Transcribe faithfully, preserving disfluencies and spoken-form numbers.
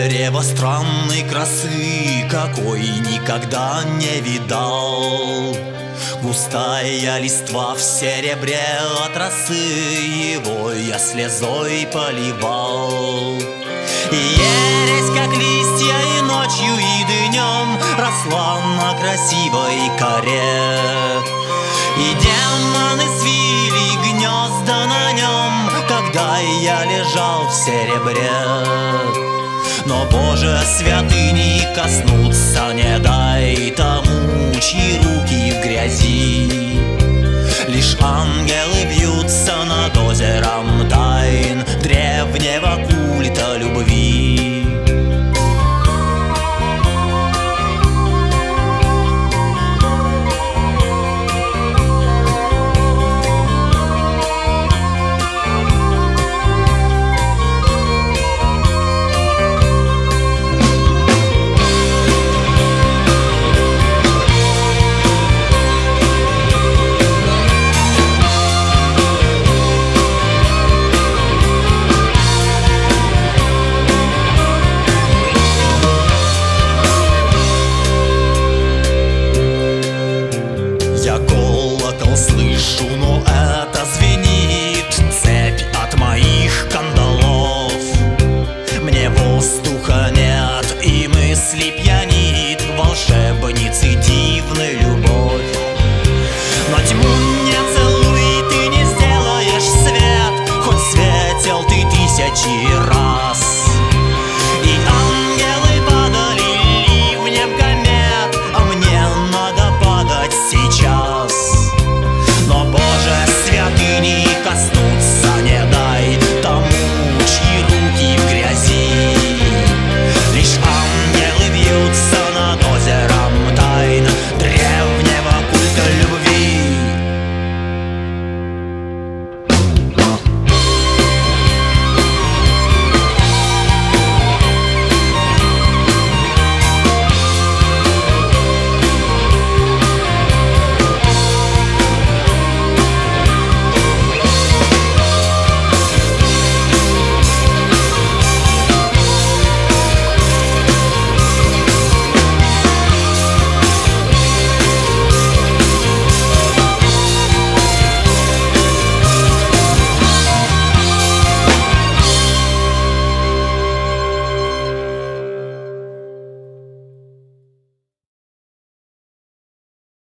Дерево странной красы, какой никогда не видал. Густая листва в серебре от росы, его я слезой поливал. И ересь, как листья, и ночью, и днем росла на красивой коре. И демоны свили гнезда на нем, когда я лежал в серебре. Но, Боже, святыни коснуться не дай тому, чьи руки в грязи. Лишь ангел